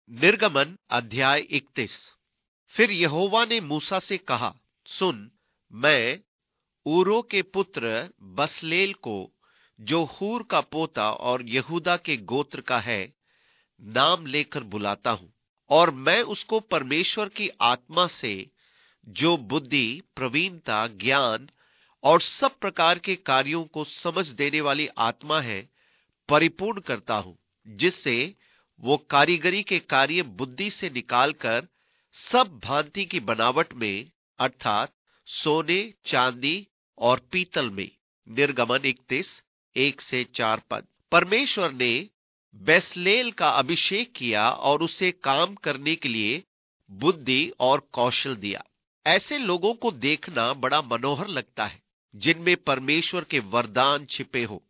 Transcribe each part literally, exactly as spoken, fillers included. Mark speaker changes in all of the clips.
Speaker 1: निर्गमन अध्याय इकतीस। फिर यहोवा ने मूसा से कहा, सुन, मैं ऊरो के पुत्र बसलेल को, जो हूर का पोता और यहूदा के गोत्र का है, नाम लेकर बुलाता हूं, और मैं उसको परमेश्वर की आत्मा से, जो बुद्धि, प्रवीणता, ज्ञान और सब प्रकार के कार्यों को समझ देने वाली आत्मा है, परिपूर्ण करता हूं, जिससे वो कारीगरी के कार्य बुद्धि से निकालकर सब भांति की बनावट में, अर्थात सोने, चांदी और पीतल में। निर्गमन इकतीस एक से चार पद। परमेश्वर ने बेसलेल का अभिषेक किया और उसे काम करने के लिए बुद्धि और कौशल दिया। ऐसे लोगों को देखना बड़ा मनोहर लगता है, जिनमें परमेश्वर के वरदान छिपे हो,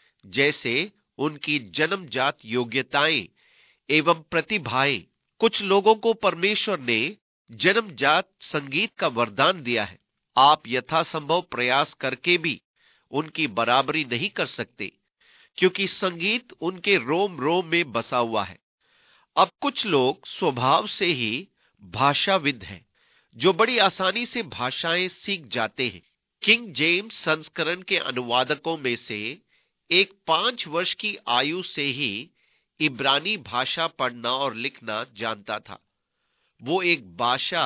Speaker 1: जैसे उनकी जन्मजात योग्यताएं एवं प्रतिभाएं। कुछ लोगों को परमेश्वर ने जन्मजात संगीत का वरदान दिया है। आप यथासंभव प्रयास करके भी उनकी बराबरी नहीं कर सकते, क्योंकि संगीत उनके रोम रोम में बसा हुआ है। अब कुछ लोग स्वभाव से ही भाषाविद हैं, जो बड़ी आसानी से भाषाएं सीख जाते हैं। किंग जेम्स संस्करण के अनुवादकों में से एक पांच वर्ष की आयु से ही इब्रानी भाषा पढ़ना और लिखना जानता था। वो एक भाषा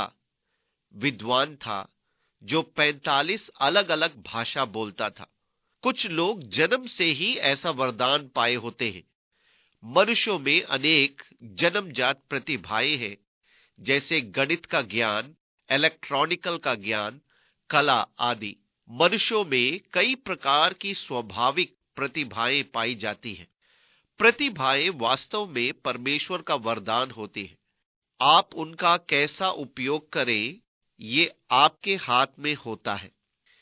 Speaker 1: विद्वान था, जो पैंतालीस अलग अलग भाषा बोलता था। कुछ लोग जन्म से ही ऐसा वरदान पाए होते हैं। मनुष्यों में अनेक जन्मजात प्रतिभाएं हैं, जैसे गणित का ज्ञान, इलेक्ट्रॉनिकल का ज्ञान, कला आदि। मनुष्यों में कई प्रकार की स्वाभाविक प्रतिभाएं पाई जाती हैं। प्रतिभाएं वास्तव में परमेश्वर का वरदान होती है। आप उनका कैसा उपयोग करें, ये आपके हाथ में होता है।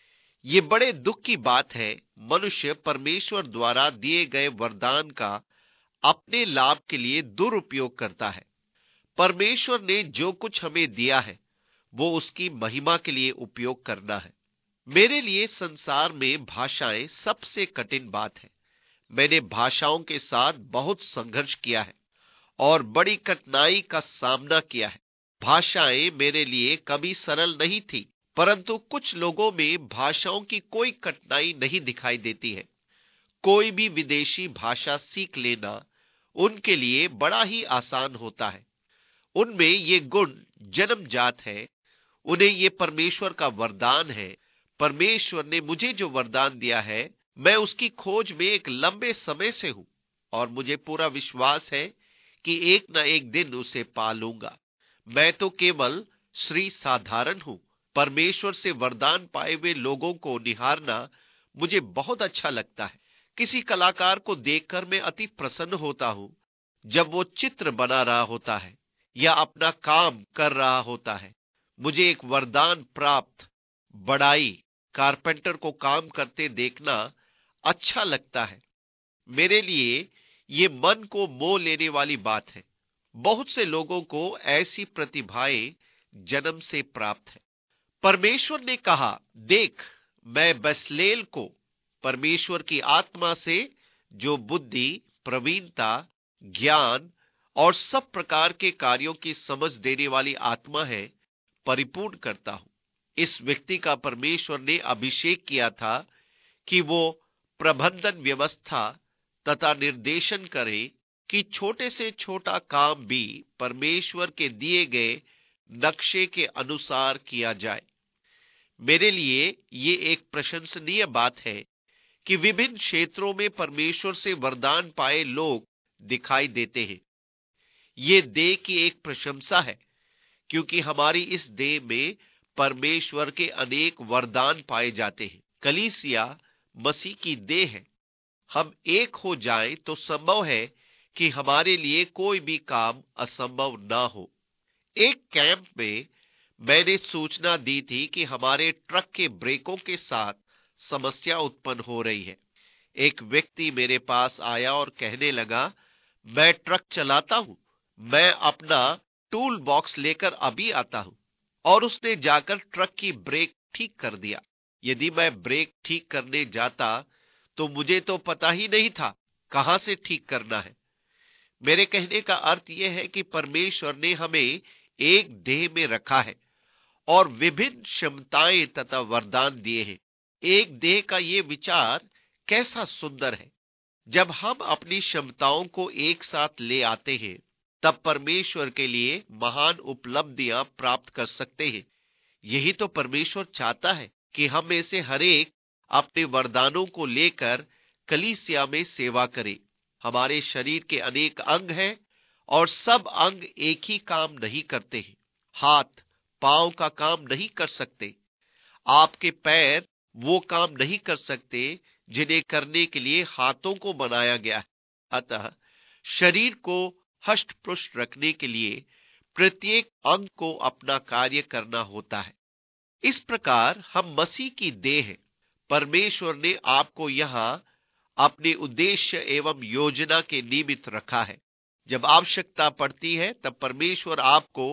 Speaker 1: ये बड़े दुख की बात है, मनुष्य परमेश्वर द्वारा दिए गए वरदान का अपने लाभ के लिए दुरुपयोग करता है। परमेश्वर ने जो कुछ हमें दिया है, वो उसकी महिमा के लिए उपयोग करना है। मेरे लिए संसार में भाषाएं सबसे कठिन बात है। मैंने भाषाओं के साथ बहुत संघर्ष किया है और बड़ी कठिनाई का सामना किया है। भाषाएं मेरे लिए कभी सरल नहीं थी, परंतु कुछ लोगों में भाषाओं की कोई कठिनाई नहीं दिखाई देती है। कोई भी विदेशी भाषा सीख लेना उनके लिए बड़ा ही आसान होता है। उनमें ये गुण जन्मजात है। उन्हें ये परमेश्वर का वरदान है। परमेश्वर ने मुझे जो वरदान दिया है, मैं उसकी खोज में एक लंबे समय से हूं, और मुझे पूरा विश्वास है कि एक न एक दिन उसे पा लूंगा। मैं तो केवल श्री साधारण हूं। परमेश्वर से वरदान पाए हुए लोगों को निहारना मुझे बहुत अच्छा लगता है। किसी कलाकार को देखकर मैं अति प्रसन्न होता हूं। जब वो चित्र बना रहा होता है या अपना काम कर रहा होता है, मुझे एक वरदान प्राप्त बड़ाई कारपेंटर को काम करते देखना अच्छा लगता है। मेरे लिए ये मन को मोह लेने वाली बात है। बहुत से लोगों को ऐसी प्रतिभाएं जन्म से प्राप्त है। परमेश्वर ने कहा, देख, मैं बसलेल को परमेश्वर की आत्मा से, जो बुद्धि, प्रवीणता, ज्ञान और सब प्रकार के कार्यों की समझ देने वाली आत्मा है, परिपूर्ण करता हूं। इस व्यक्ति का परमेश्वर ने अभिषेक किया था कि वो प्रबंधन व्यवस्था तथा निर्देशन करे कि छोटे से छोटा काम भी परमेश्वर के दिए गए नक्शे के अनुसार किया जाए। मेरे लिए ये एक प्रशंसनीय बात है कि विभिन्न क्षेत्रों में परमेश्वर से वरदान पाए लोग दिखाई देते हैं। ये देह की एक प्रशंसा है, क्योंकि हमारी इस देह में परमेश्वर के अनेक वरदान पाए जाते हैं। कलीसिया मसीह की देह है। हम एक हो जाएं तो संभव है कि हमारे लिए कोई भी काम असंभव ना हो। एक कैंप में मैंने सूचना दी थी कि हमारे ट्रक के ब्रेकों के साथ समस्या उत्पन्न हो रही है। एक व्यक्ति मेरे पास आया और कहने लगा, मैं ट्रक चलाता हूं, मैं अपना टूल बॉक्स लेकर अभी आता हूं। और उसने जाकर ट्रक की ब्रेक ठीक कर दिया। यदि मैं ब्रेक ठीक करने जाता तो मुझे तो पता ही नहीं था कहां से ठीक करना है। मेरे कहने का अर्थ यह है कि परमेश्वर ने हमें एक देह में रखा है और विभिन्न क्षमताएं तथा वरदान दिए हैं। एक देह का ये विचार कैसा सुंदर है। जब हम अपनी क्षमताओं को एक साथ ले आते हैं, तब परमेश्वर के लिए महान उपलब्धियां प्राप्त कर सकते हैं। यही तो परमेश्वर चाहता है कि हम में से हर एक अपने वरदानों को लेकर कलीसिया में सेवा करे। हमारे शरीर के अनेक अंग हैं और सब अंग एक ही काम नहीं करते हैं। हाथ पांव का काम नहीं कर सकते। आपके पैर वो काम नहीं कर सकते जिन्हें करने के लिए हाथों को बनाया गया है। अतः शरीर को हष्ट पुष्ट रखने के लिए प्रत्येक अंग को अपना कार्य करना होता है। इस प्रकार हम मसीह की देह हैं। परमेश्वर ने आपको यहां अपने उद्देश्य एवं योजना के निमित्त रखा है। जब आवश्यकता पड़ती है तब परमेश्वर आपको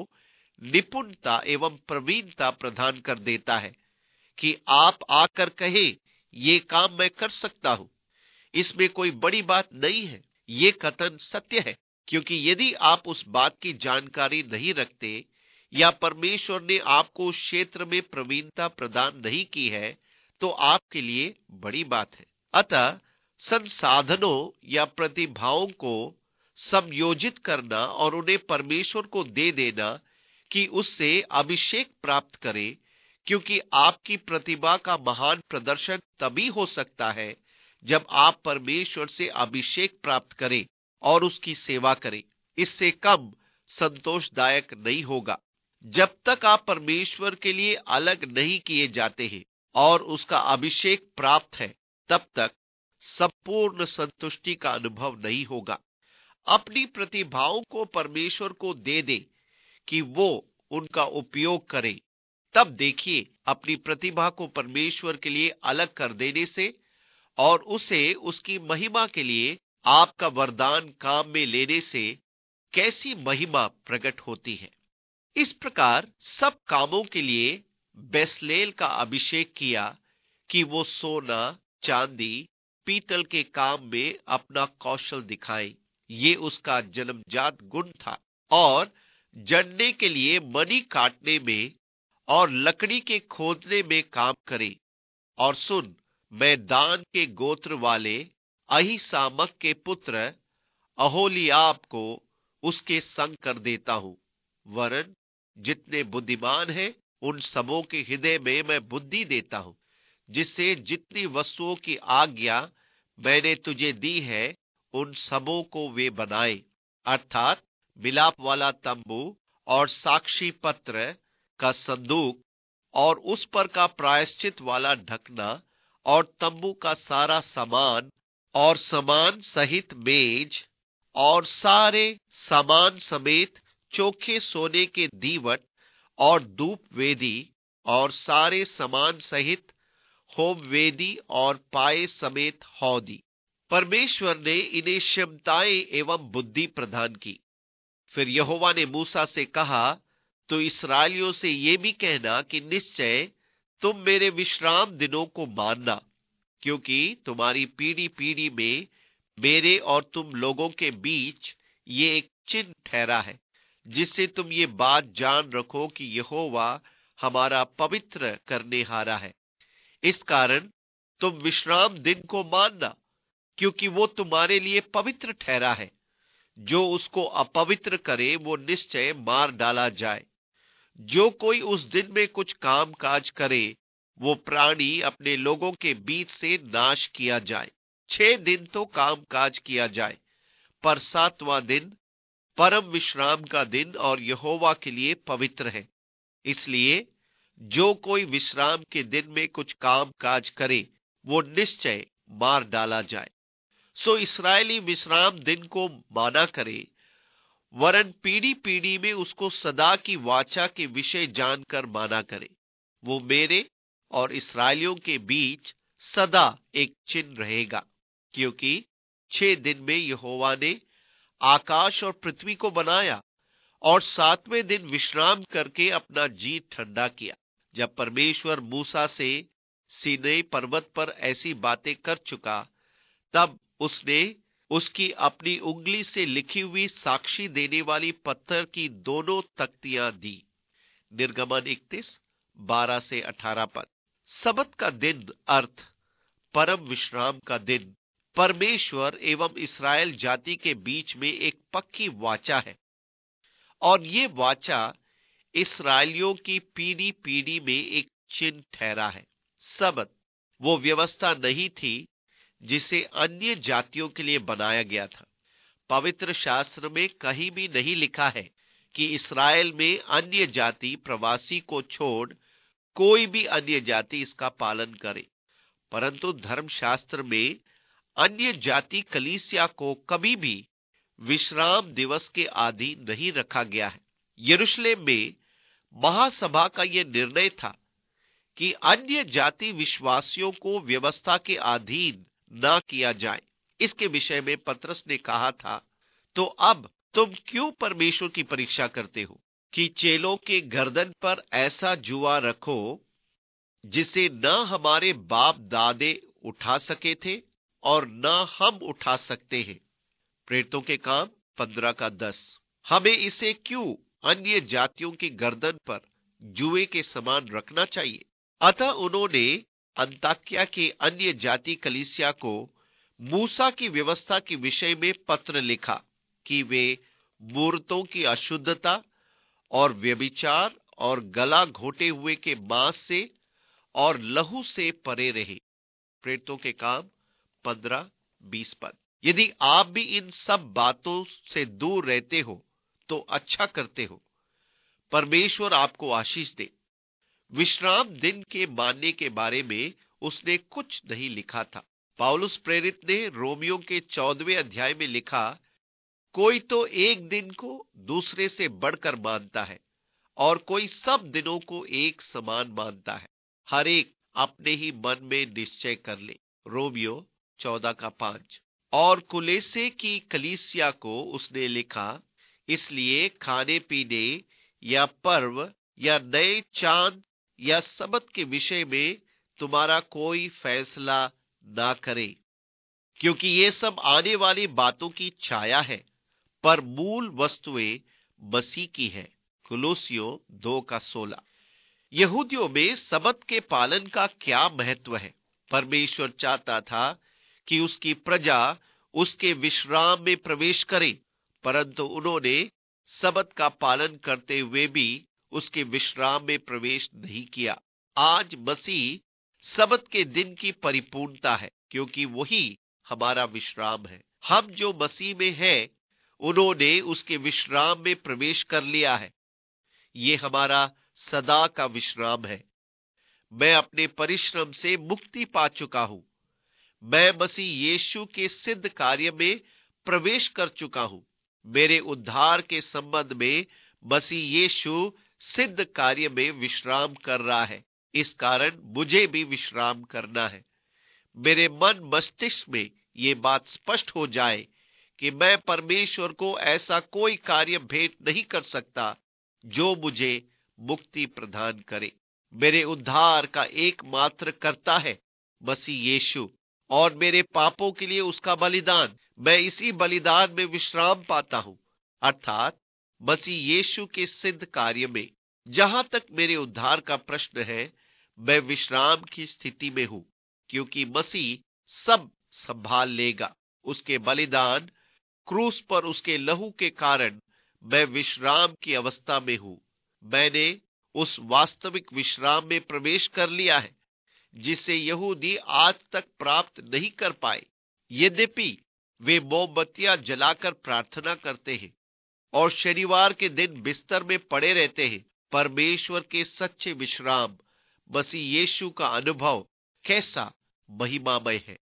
Speaker 1: निपुणता एवं प्रवीणता प्रदान कर देता है कि आप आकर कहें, ये काम मैं कर सकता हूं। इसमें कोई बड़ी बात नहीं है। ये कथन सत्य है, क्योंकि यदि आप उस बात की जानकारी नहीं रखते या परमेश्वर ने आपको उस क्षेत्र में प्रवीणता प्रदान नहीं की है, तो आपके लिए बड़ी बात है। अतः संसाधनों या प्रतिभाओं को समयोजित करना और उन्हें परमेश्वर को दे देना कि उससे अभिषेक प्राप्त करें, क्योंकि आपकी प्रतिभा का महान प्रदर्शन तभी हो सकता है जब आप परमेश्वर से अभिषेक प्राप्त करें और उसकी सेवा करें। इससे कम संतोषदायक नहीं होगा। जब तक आप परमेश्वर के लिए अलग नहीं किए जाते हैं और उसका अभिषेक प्राप्त है, तब तक संपूर्ण संतुष्टि का अनुभव नहीं होगा। अपनी प्रतिभाओं को परमेश्वर को दे दे कि वो उनका उपयोग करे। तब देखिए, अपनी प्रतिभा को परमेश्वर के लिए अलग कर देने से और उसे उसकी महिमा के लिए आपका वरदान काम में लेने से कैसी महिमा प्रकट होती है। इस प्रकार सब कामों के लिए बेसलेल का अभिषेक किया कि वो सोना चांदी पीतल के काम में अपना कौशल दिखाए। ये उसका जन्मजात गुण था। और जड़ने के लिए मणि काटने में और लकड़ी के खोदने में काम करे। और सुन, मैं दान के गोत्र वाले अहीसामक के पुत्र अहोलियाब को उसके संग कर देता हूं। वरन जितने बुद्धिमान हैं, उन सबों के हृदय में मैं बुद्धि देता हूं, जिससे जितनी वस्तुओं की आज्ञा मैंने तुझे दी है, उन सबों को वे बनाए, अर्थात मिलाप वाला तंबू और साक्षी पत्र का संदूक और उस पर का प्रायश्चित वाला ढकना और तंबू का सारा सामान और सामान सहित मेज और सारे सामान समेत चोखे सोने के दीवट और धूप वेदी और सारे सामान सहित होम वेदी और पाए समेत हौदी। परमेश्वर ने इन्हें क्षमताएं एवं बुद्धि प्रदान की। फिर यहोवा ने मूसा से कहा, तो इस्राएलियों से ये भी कहना कि निश्चय तुम मेरे विश्राम दिनों को मानना, क्योंकि तुम्हारी पीढ़ी पीढ़ी में मेरे और तुम लोगों के बीच ये एक चिन्ह ठहरा है, जिससे तुम ये बात जान रखो कि यहोवा हमारा पवित्र करने हारा है। इस कारण तुम विश्राम दिन को मानना, क्योंकि वो तुम्हारे लिए पवित्र ठहरा है। जो उसको अपवित्र करे वो निश्चय मार डाला जाए। जो कोई उस दिन में कुछ काम काज करे, वो प्राणी अपने लोगों के बीच से नाश किया जाए। छह दिन तो काम काज किया जाए, पर सातवां दिन परम विश्राम का दिन और यहोवा के लिए पवित्र है। इसलिए जो कोई विश्राम के दिन में कुछ काम काज करे, वो निश्चय मार डाला जाए। सो इस्राएली विश्राम दिन को माना करे, वरन पीढ़ी पीढ़ी में उसको सदा की वाचा के विषय जानकर माना करे। वो मेरे और इस्राएलियों के बीच सदा एक चिन्ह रहेगा, क्योंकि छह दिन में यहोवा ने आकाश और पृथ्वी को बनाया और सातवें दिन विश्राम करके अपना जी ठंडा किया। जब परमेश्वर मूसा से सीनै पर्वत पर ऐसी बातें कर चुका, तब उसने उसकी अपनी उंगली से लिखी हुई साक्षी देने वाली पत्थर की दोनों तख्तियां दी। निर्गमन इकतीस बारह से अठारह पद। सबत का दिन अर्थ परम विश्राम का दिन परमेश्वर एवं इस्राएल जाति के बीच में एक पक्की वाचा है, और ये वाचा इस्राएलियों की पीढ़ी पीढ़ी में एक चिन्ह ठहरा है। सबत वो व्यवस्था नहीं थी जिसे अन्य जातियों के लिए बनाया गया था। पवित्र शास्त्र में कहीं भी नहीं लिखा है कि इस्राएल में अन्य जाति प्रवासी को छोड़ कोई भी अन्य जाति इसका पालन करे, परंतु धर्मशास्त्र में अन्य जाति कलीसिया को कभी भी विश्राम दिवस के अधीन नहीं रखा गया है। यरूशलेम में महासभा का यह निर्णय था कि अन्य जाति विश्वासियों को व्यवस्था के अधीन न किया जाए। इसके विषय में पतरस ने कहा था, तो अब तुम क्यों परमेश्वर की परीक्षा करते हो कि चेलों के गर्दन पर ऐसा जुआ रखो जिसे न हमारे बाप दादे उठा सके थे और न हम उठा सकते हैं। प्रेरितों के काम पंद्रह का दस। हमें इसे क्यों अन्य जातियों की गर्दन पर जुए के समान रखना चाहिए? अतः उन्होंने अंताक्या के अन्य जाति कलीसिया को मूसा की व्यवस्था के विषय में पत्र लिखा कि वे मूर्तों की अशुद्धता और व्यभिचार और गला घोटे हुए के मांस से और लहू से परे रहे। प्रेरितों के काम पंद्रह बीस पद। यदि आप भी इन सब बातों से दूर रहते हो तो अच्छा करते हो। परमेश्वर आपको आशीष दे। विश्राम दिन के मानने के बारे में उसने कुछ नहीं लिखा था। पौलुस प्रेरित ने रोमियो के चौदहवें अध्याय में लिखा, कोई तो एक दिन को दूसरे से बढ़कर मानता है और कोई सब दिनों को एक समान मानता है। हर एक अपने ही मन में निश्चय कर ले। रोमियो चौदह का पांच। और कुलेसे की कलीसिया को उसने लिखा, इसलिए खाने पीने या पर्व या नए चांद या सबत के विषय में तुम्हारा कोई फैसला ना करे, क्योंकि ये सब आने वाली बातों की छाया है, पर मूल वस्तुएं मसीह की है। कुलोसियों दो का सोलह। यहूदियों में सबत के पालन का क्या महत्व है? परमेश्वर चाहता था कि उसकी प्रजा उसके विश्राम में प्रवेश करे, परंतु उन्होंने सबत का पालन करते हुए भी उसके विश्राम में प्रवेश नहीं किया। आज मसीह सबत के दिन की परिपूर्णता है, क्योंकि वही हमारा विश्राम है। हम जो मसीह में हैं, उन्होंने उसके विश्राम में प्रवेश कर लिया है। ये हमारा सदा का विश्राम है। मैं अपने परिश्रम से मुक्ति पा चुका हूं। मैं मसीह यीशु के सिद्ध कार्य में प्रवेश कर चुका हूं। मेरे उद्धार के संबंध में मसीह यीशु सिद्ध कार्य में विश्राम कर रहा है। इस कारण मुझे भी विश्राम करना है। मेरे मन मस्तिष्क में ये बात स्पष्ट हो जाए कि मैं परमेश्वर को ऐसा कोई कार्य भेंट नहीं कर सकता जो मुझे मुक्ति प्रदान करे। मेरे उद्धार का एकमात्र कर्ता है मसीह यीशु, और मेरे पापों के लिए उसका बलिदान। मैं इसी बलिदान में विश्राम पाता हूं, अर्थात मसीह यीशु के सिद्ध कार्य में। जहां तक मेरे उद्धार का प्रश्न है, मैं विश्राम की स्थिति में हूं, क्योंकि मसीह सब संभाल लेगा। उसके बलिदान, क्रूस पर उसके लहू के कारण मैं विश्राम की अवस्था में हूं। मैंने उस वास्तविक विश्राम में प्रवेश कर लिया है जिसे यहूदी आज तक प्राप्त नहीं कर पाए। यद्यपि वे मोमबत्तियां जलाकर प्रार्थना करते हैं और शनिवार के दिन बिस्तर में पड़े रहते हैं, परमेश्वर के सच्चे विश्राम मसीह यीशु का अनुभव कैसा महिमामय है।